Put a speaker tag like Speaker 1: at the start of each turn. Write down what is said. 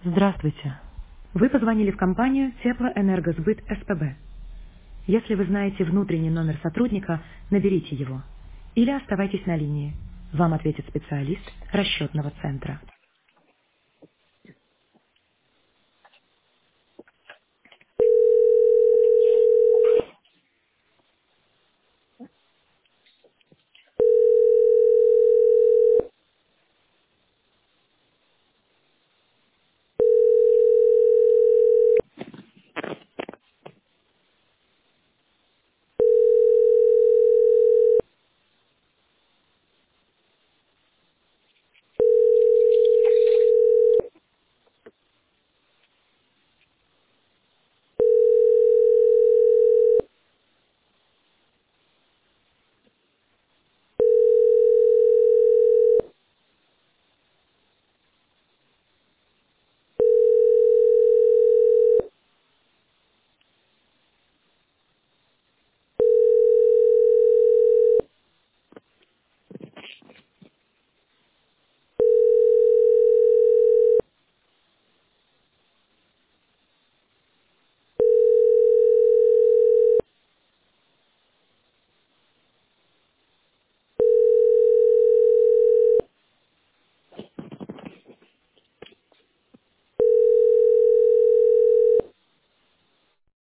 Speaker 1: Здравствуйте. Вы позвонили в компанию Теплоэнергосбыт СПБ. Если вы знаете внутренний номер сотрудника, наберите его. Или оставайтесь на линии. Вам ответит специалист расчетного центра.